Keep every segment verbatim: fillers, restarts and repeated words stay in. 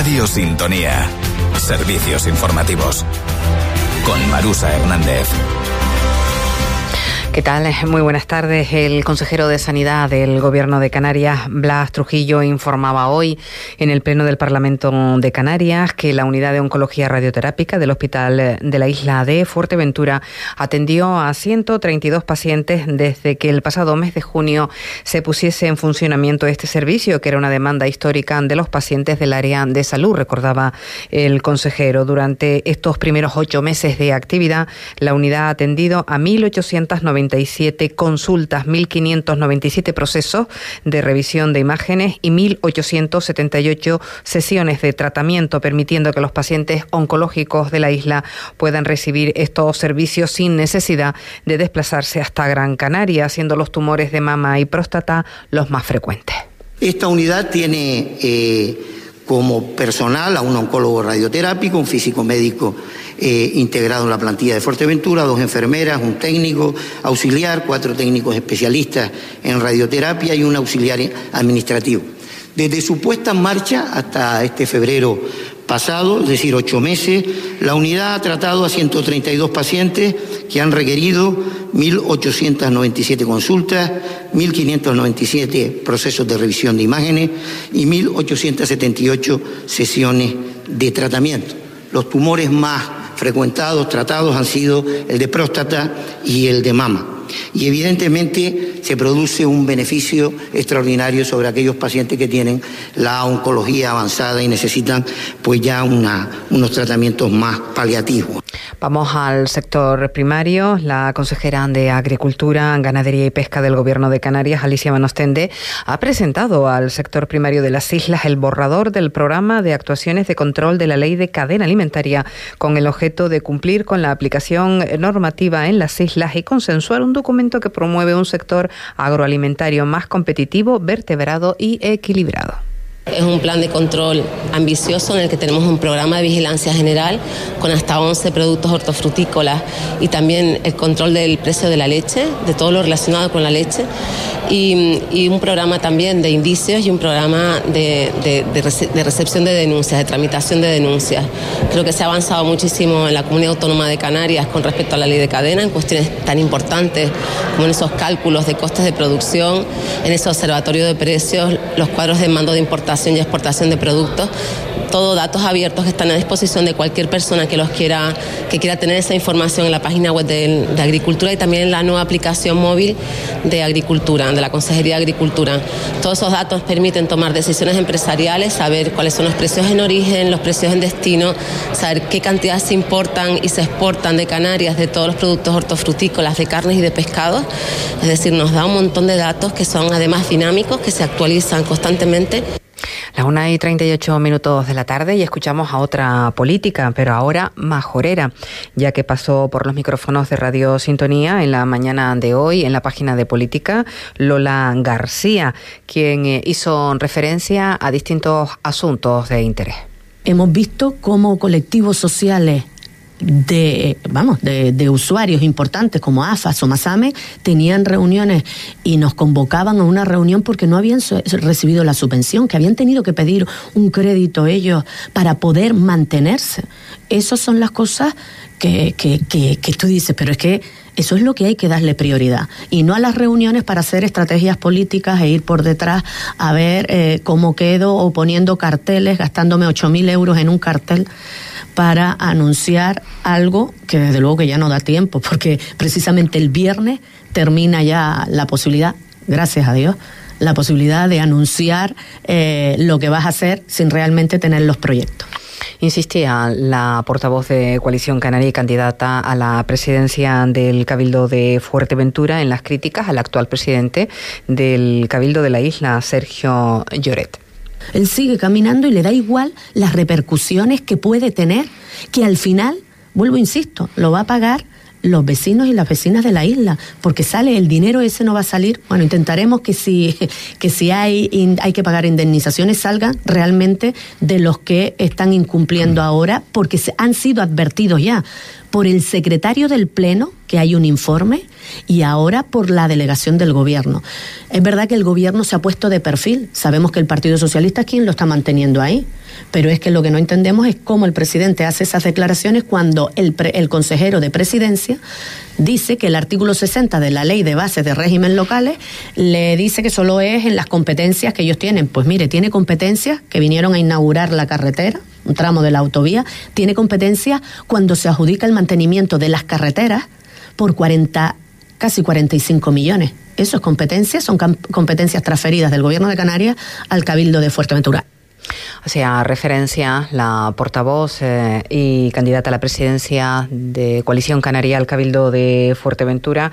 Radio Sintonía. Servicios informativos. Con Marusa Hernández. ¿Qué tal? Muy buenas tardes. El consejero de Sanidad del Gobierno de Canarias, Blas Trujillo, informaba hoy en el Pleno del Parlamento de Canarias que la unidad de oncología radioterápica del Hospital de la Isla de Fuerteventura atendió a ciento treinta y dos pacientes desde que el pasado mes de junio se pusiese en funcionamiento este servicio, que era una demanda histórica de los pacientes del área de salud, recordaba el consejero. Durante estos primeros ocho meses de actividad, la unidad ha atendido a mil ochocientas noventa y siete consultas, mil quinientos noventa y siete procesos de revisión de imágenes y mil ochocientos setenta y ocho sesiones de tratamiento, permitiendo que los pacientes oncológicos de la isla puedan recibir estos servicios sin necesidad de desplazarse hasta Gran Canaria, siendo los tumores de mama y próstata los más frecuentes. Esta unidad tiene eh, como personal a un oncólogo radioterápico, un físico médico Eh, integrado en la plantilla de Fuerteventura, dos enfermeras, un técnico auxiliar, cuatro técnicos especialistas en radioterapia y un auxiliar administrativo. Desde su puesta en marcha hasta este febrero pasado, es decir, ocho meses, la unidad ha tratado a ciento treinta y dos pacientes que han requerido mil ochocientas noventa y siete consultas, mil quinientos noventa y siete procesos de revisión de imágenes y mil ochocientas setenta y ocho sesiones de tratamiento. Los tumores más frecuentados, tratados, han sido el de próstata y el de mama. Y evidentemente se produce un beneficio extraordinario sobre aquellos pacientes que tienen la oncología avanzada y necesitan pues ya una, unos tratamientos más paliativos. Vamos al sector primario. La consejera de Agricultura, Ganadería y Pesca del Gobierno de Canarias, Alicia Manostende, ha presentado al sector primario de las islas el borrador del programa de actuaciones de control de la Ley de Cadena Alimentaria, con el objeto de cumplir con la aplicación normativa en las islas y consensuar un documento que promueve un sector agroalimentario más competitivo, vertebrado y equilibrado. Es un plan de control ambicioso en el que tenemos un programa de vigilancia general con hasta once productos hortofrutícolas y también el control del precio de la leche, de todo lo relacionado con la leche, y, y un programa también de indicios y un programa de, de, de, rece- de recepción de denuncias, de tramitación de denuncias. Creo que se ha avanzado muchísimo en la Comunidad Autónoma de Canarias con respecto a la ley de cadena en cuestiones tan importantes como en esos cálculos de costes de producción, en ese observatorio de precios, los cuadros de mando de importación y exportación de productos, todo datos abiertos que están a disposición de cualquier persona que los quiera, que quiera tener esa información en la página web de, de Agricultura y también en la nueva aplicación móvil de Agricultura, de la Consejería de Agricultura. Todos esos datos permiten tomar decisiones empresariales, saber cuáles son los precios en origen, los precios en destino, saber qué cantidades se importan y se exportan de Canarias de todos los productos hortofrutícolas, de carnes y de pescados. Es decir, nos da un montón de datos que son además dinámicos, que se actualizan constantemente. Las una y treinta y ocho minutos de la tarde y escuchamos a otra política, pero ahora majorera, ya que pasó por los micrófonos de Radio Sintonía en la mañana de hoy en la página de política, Lola García, quien hizo referencia a distintos asuntos de interés. Hemos visto cómo colectivos sociales de vamos de, de usuarios importantes como AFAS o Masame tenían reuniones y nos convocaban a una reunión porque no habían so- recibido la subvención, que habían tenido que pedir un crédito ellos para poder mantenerse. Esas son las cosas que, que, que, que tú dices, pero es que eso es lo que hay que darle prioridad, y no a las reuniones para hacer estrategias políticas e ir por detrás a ver eh, cómo quedo o poniendo carteles, gastándome ocho mil euros en un cartel para anunciar algo que desde luego que ya no da tiempo, porque precisamente el viernes termina ya la posibilidad, gracias a Dios, la posibilidad de anunciar eh, lo que vas a hacer sin realmente tener los proyectos. Insistía la portavoz de Coalición Canaria y candidata a la presidencia del Cabildo de Fuerteventura en las críticas al actual presidente del Cabildo de la isla, Sergio Lloret. Él sigue caminando y le da igual las repercusiones que puede tener, que al final, vuelvo, insisto, lo va a pagar los vecinos y las vecinas de la isla, porque sale el dinero ese, no va a salir. Bueno, intentaremos que si que si hay hay que pagar indemnizaciones, salgan realmente de los que están incumpliendo ahora, porque se han sido advertidos ya por el secretario del Pleno, que hay un informe, y ahora por la delegación del Gobierno. Es verdad que el Gobierno se ha puesto de perfil. Sabemos que el Partido Socialista es quien lo está manteniendo ahí, pero es que lo que no entendemos es cómo el presidente hace esas declaraciones cuando el, pre, el consejero de Presidencia dice que el artículo sesenta de la Ley de Bases de Régimen Locales le dice que solo es en las competencias que ellos tienen. Pues mire, tiene competencias que vinieron a inaugurar la carretera, un tramo de la autovía, tiene competencias cuando se adjudica el mantenimiento de las carreteras por cuarenta, casi cuarenta y cinco millones. Eso es competencias, son competencias transferidas del Gobierno de Canarias al Cabildo de Fuerteventura. Hacía referencia la portavoz eh, y candidata a la presidencia de Coalición Canaria al Cabildo de Fuerteventura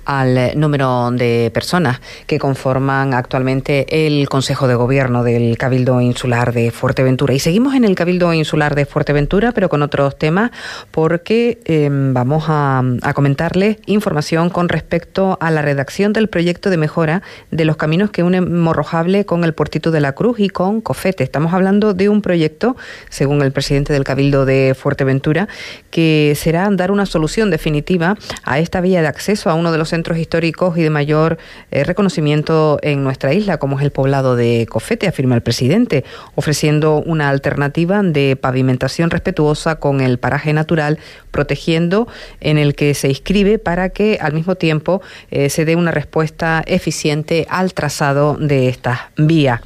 al número de personas que conforman actualmente el Consejo de Gobierno del Cabildo Insular de Fuerteventura. Y seguimos en el Cabildo Insular de Fuerteventura, pero con otros temas, porque eh, vamos a, a comentarles información con respecto a la redacción del proyecto de mejora de los caminos que unen Morrojable con el Puertito de la Cruz y con Cofete. Estamos hablando de un proyecto, según el presidente del Cabildo de Fuerteventura, que será dar una solución definitiva a esta vía de acceso a uno de los centros históricos y de mayor eh, reconocimiento en nuestra isla, como es el poblado de Cofete, afirma el presidente, ofreciendo una alternativa de pavimentación respetuosa con el paraje natural, protegiendo en el que se inscribe para que al mismo tiempo eh, se dé una respuesta eficiente al trazado de esta vía.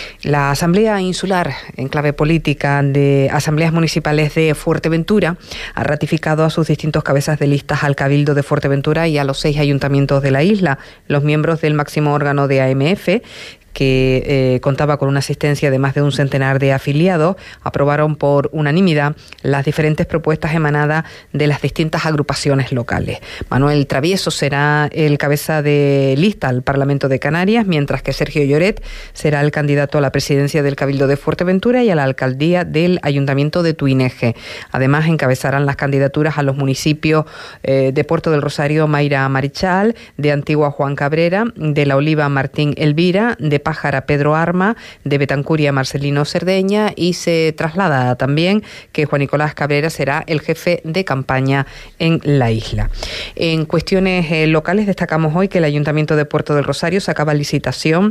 La Asamblea Insular, en clave política de Asambleas Municipales de Fuerteventura, ha ratificado a sus distintos cabezas de listas al Cabildo de Fuerteventura y a los seis ayuntamientos de la isla. Los miembros del máximo órgano de A M F, que eh, contaba con una asistencia de más de un centenar de afiliados, aprobaron por unanimidad las diferentes propuestas emanadas de las distintas agrupaciones locales. Manuel Travieso será el cabeza de lista al Parlamento de Canarias, mientras que Sergio Lloret será el candidato a la presidencia del Cabildo de Fuerteventura y a la alcaldía del Ayuntamiento de Tuineje. Además, encabezarán las candidaturas a los municipios eh, de Puerto del Rosario, Mayra Marichal, de Antigua, Juan Cabrera, de La Oliva, Martín Elvira, de Pájara, Pedro Arma, de Betancuria, Marcelino Cerdeña, y se traslada también que Juan Nicolás Cabrera será el jefe de campaña en la isla. En cuestiones eh, locales destacamos hoy que el Ayuntamiento de Puerto del Rosario sacaba licitación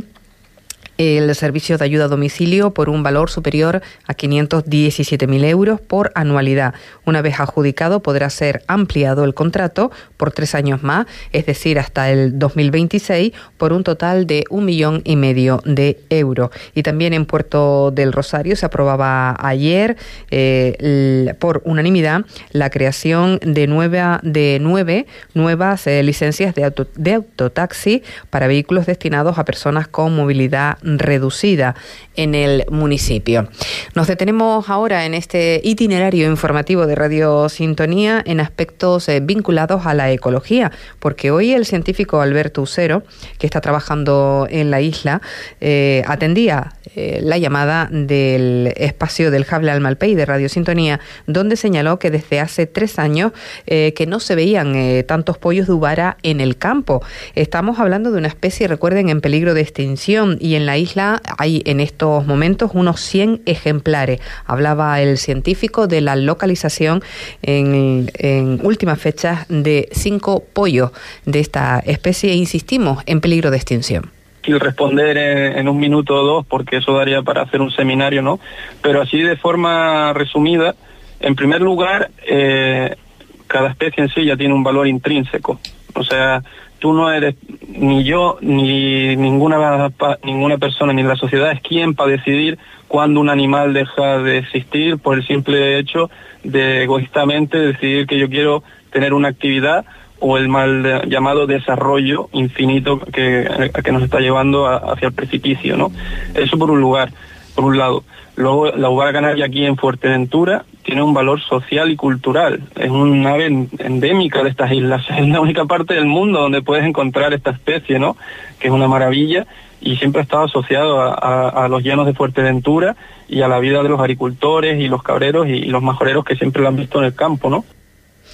el servicio de ayuda a domicilio por un valor superior a quinientos diecisiete mil euros por anualidad. Una vez adjudicado, podrá ser ampliado el contrato por tres años más, es decir, hasta el dos mil veintiséis, por un total de un millón y medio de euros. Y también en Puerto del Rosario se aprobaba ayer eh, por unanimidad la creación de nueve, de nueve nuevas eh, licencias de, auto, de autotaxi para vehículos destinados a personas con movilidad reducida en el municipio. Nos detenemos ahora en este itinerario informativo de Radio Sintonía en aspectos eh, vinculados a la ecología, porque hoy el científico Alberto Usero, que está trabajando en la isla, eh, atendía eh, la llamada del espacio del Hable al Malpey de Radio Sintonía, donde señaló que desde hace tres años eh, que no se veían eh, tantos pollos de Uvara en el campo. Estamos hablando de una especie, recuerden, en peligro de extinción, y en la isla hay en estos momentos unos cien ejemplares. Hablaba el científico de la localización en, en últimas fechas de cinco pollos de esta especie, e insistimos, en peligro de extinción. Responder en, en un minuto o dos, porque eso daría para hacer un seminario, ¿no? Pero así de forma resumida, en primer lugar, eh, cada especie en sí ya tiene un valor intrínseco. O sea, tú no eres, ni yo, ni ninguna ninguna persona, ni la sociedad es quien para decidir cuándo un animal deja de existir por el simple hecho de egoístamente decidir que yo quiero tener una actividad, o el mal de, llamado desarrollo infinito que, que nos está llevando a, hacia el precipicio, ¿no? Eso por un lugar, por un lado. Luego, la Uvara canaria aquí en Fuerteventura tiene un valor social y cultural. Es un ave endémica de estas islas. Es la única parte del mundo donde puedes encontrar esta especie, ¿no? Que es una maravilla, y siempre ha estado asociado a, a, a los llanos de Fuerteventura y a la vida de los agricultores y los cabreros y, y los majoreros que siempre lo han visto en el campo, ¿no?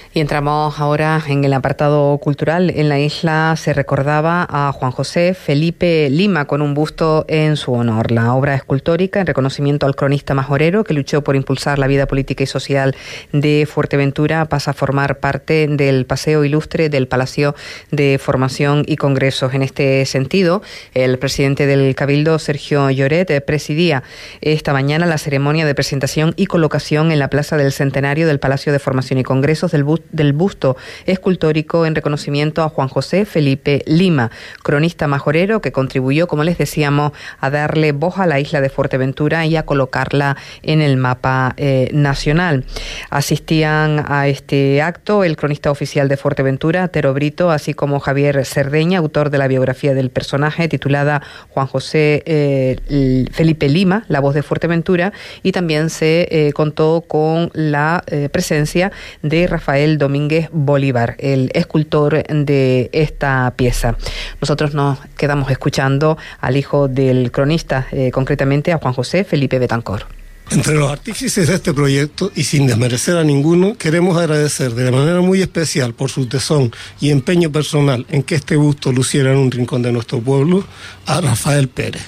Y entramos ahora en el apartado cultural. En la isla se recordaba a Juan José Felipe Lima con un busto en su honor. La obra escultórica en reconocimiento al cronista majorero que luchó por impulsar la vida política y social de Fuerteventura pasa a formar parte del paseo ilustre del Palacio de Formación y Congresos. En este sentido, el presidente del Cabildo, Sergio Lloret, presidía esta mañana la ceremonia de presentación y colocación en la Plaza del Centenario del Palacio de Formación y Congresos del busto del busto escultórico en reconocimiento a Juan José Felipe Lima, cronista majorero que contribuyó, como les decíamos, a darle voz a la isla de Fuerteventura y a colocarla en el mapa eh, nacional. Asistían a este acto el cronista oficial de Fuerteventura, Tero Brito, así como Javier Cerdeña, autor de la biografía del personaje titulada Juan José eh, Felipe Lima, la voz de Fuerteventura, y también se eh, contó con la eh, presencia de Rafael Domínguez Bolívar, el escultor de esta pieza. Nosotros nos quedamos escuchando al hijo del cronista, eh, concretamente a Juan José Felipe Betancor. Entre los artífices de este proyecto, y sin desmerecer a ninguno, queremos agradecer de manera muy especial por su tesón y empeño personal en que este busto luciera en un rincón de nuestro pueblo, a Rafael Pérez.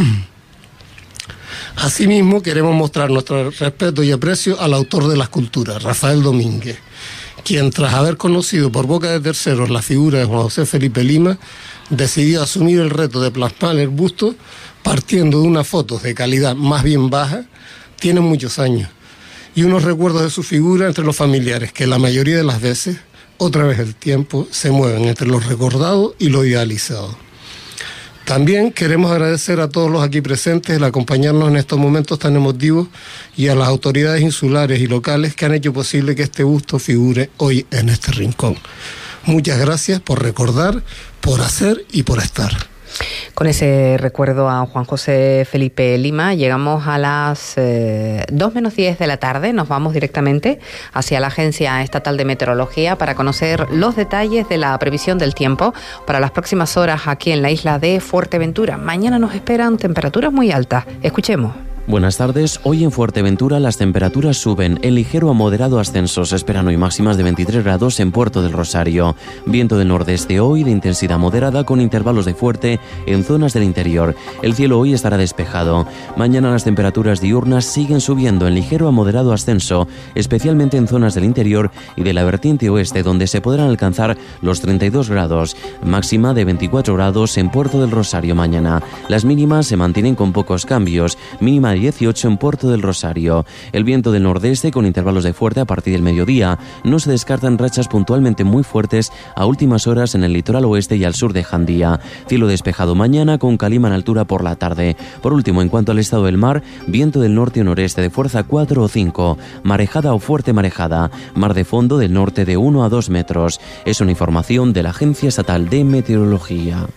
Asimismo, queremos mostrar nuestro respeto y aprecio al autor de la escultura, Rafael Domínguez, quien, tras haber conocido por boca de terceros la figura de Juan José Felipe Lima, decidió asumir el reto de plasmar el busto partiendo de unas fotos de calidad más bien baja. Tiene muchos años y unos recuerdos de su figura entre los familiares que la mayoría de las veces, otra vez el tiempo, se mueven entre lo recordado y lo idealizado. También queremos agradecer a todos los aquí presentes el acompañarnos en estos momentos tan emotivos y a las autoridades insulares y locales que han hecho posible que este busto figure hoy en este rincón. Muchas gracias por recordar, por hacer y por estar. Con ese recuerdo a Juan José Felipe Lima, llegamos a las eh, dos menos diez de la tarde. Nos vamos directamente hacia la Agencia Estatal de Meteorología para conocer los detalles de la previsión del tiempo para las próximas horas aquí en la isla de Fuerteventura. Mañana nos esperan temperaturas muy altas. Escuchemos. Buenas tardes. Hoy en Fuerteventura las temperaturas suben en ligero a moderado ascenso. Se esperan hoy máximas de veintitrés grados en Puerto del Rosario. Viento del nordeste hoy de intensidad moderada con intervalos de fuerte en zonas del interior. El cielo hoy estará despejado. Mañana las temperaturas diurnas siguen subiendo en ligero a moderado ascenso, especialmente en zonas del interior y de la vertiente oeste, donde se podrán alcanzar los treinta y dos grados. Máxima de veinticuatro grados en Puerto del Rosario mañana. Las mínimas se mantienen con pocos cambios. Mínima dieciocho en Puerto del Rosario. El viento del nordeste con intervalos de fuerte a partir del mediodía. No se descartan rachas puntualmente muy fuertes a últimas horas en el litoral oeste y al sur de Jandía. Cielo despejado mañana con calima en altura por la tarde. Por último, en cuanto al estado del mar, viento del norte o noreste de fuerza cuatro o cinco. Marejada o fuerte marejada. Mar de fondo del norte de uno a dos metros. Es una información de la Agencia Estatal de Meteorología.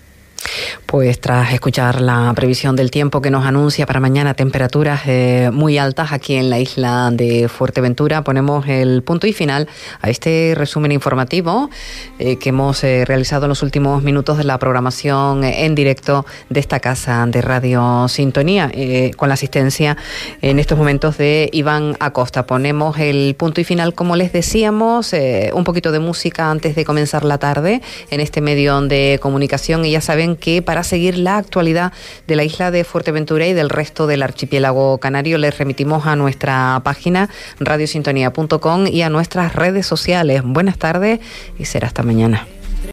Pues tras escuchar la previsión del tiempo que nos anuncia para mañana temperaturas eh, muy altas aquí en la isla de Fuerteventura, ponemos el punto y final a este resumen informativo eh, que hemos eh, realizado en los últimos minutos de la programación en directo de esta casa de Radio Sintonía, eh, con la asistencia en estos momentos de Iván Acosta. Ponemos el punto y final, como les decíamos, eh, un poquito de música antes de comenzar la tarde en este medio de comunicación, y ya saben que para seguir la actualidad de la isla de Fuerteventura y del resto del archipiélago canario les remitimos a nuestra página radio sintonía punto com y a nuestras redes sociales. Buenas tardes y será hasta mañana.